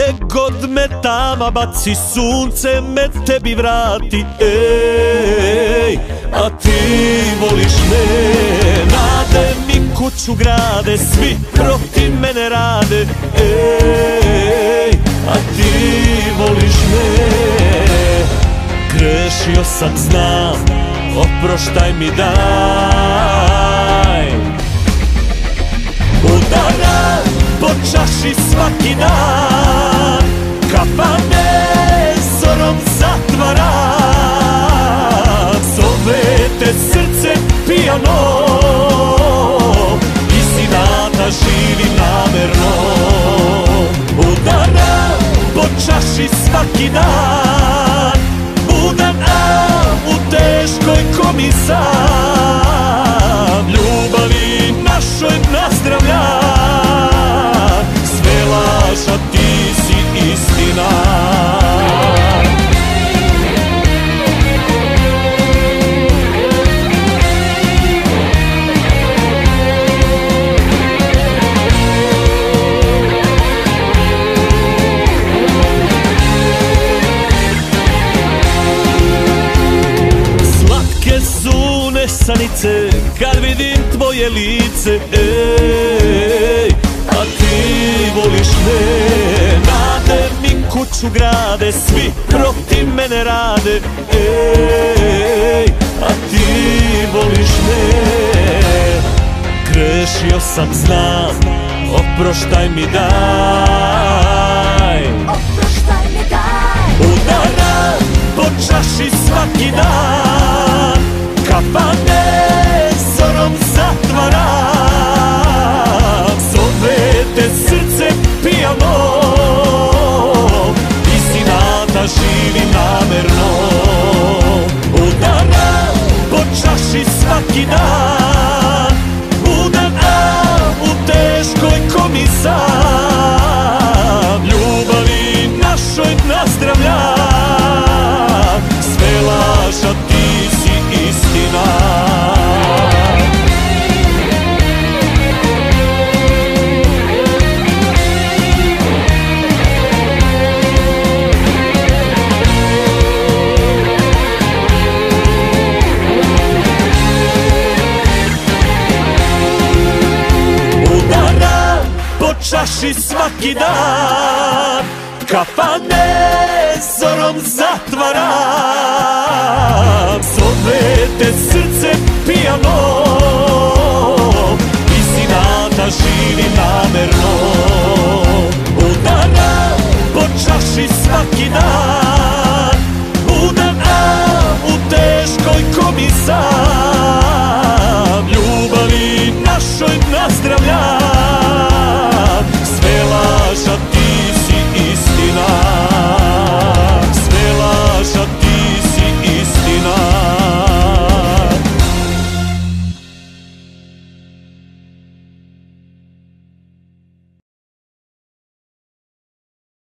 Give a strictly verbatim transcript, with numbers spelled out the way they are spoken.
Gde god me tama baci, sunce me tebi vrati. Ej, a ti voliš me. Nade mi kuću grade, svi protiv mene rade. Ej, a ti voliš me. Grešio sam, znam, oproštaj mi daj. Udara po čaši svaki dan, kafane zorom zatvaram. Zove te srce pijano, iz inata živim namerno. Udara po čaši svaki dan, budan, a u teškoj komi sam. Ljubavi našoj nazdravljam, sve laž, a ti si istina. Sanice, kad vidim tvoje lice. Ej, a ti voliš me. Nade mi kuću grade, svi protiv mene rade. Ej, a ti voliš me. Grešio sam, znam, oproštaj mi daj. Oproštaj mi daj. Udara po čaši svaki dan, kafane zorom zatvaram. Zove te srce pijano, iz inata živim namerno. Udara po čaši svaki dan, budan, a u teškoj komi sam. Ljubavi našoj nazdravljam, sve laž, a ti si istina. Udara po čaši svaki dan, kafane zorom zatvaram. Zove te srce pijano, iz inata živim namerno. Udara po čaši svaki dan,